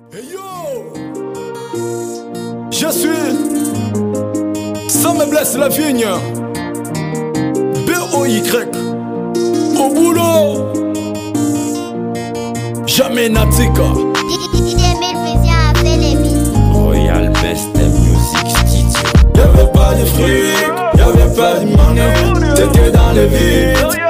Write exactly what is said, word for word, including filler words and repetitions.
Hey yo, je suis sans me blesse la vigne. B O Y au boulot. Jamais Natika. Royal Best Music Studio. Y'avait pas de fric, y'avait pas de monnaie. T'étais dans le vide.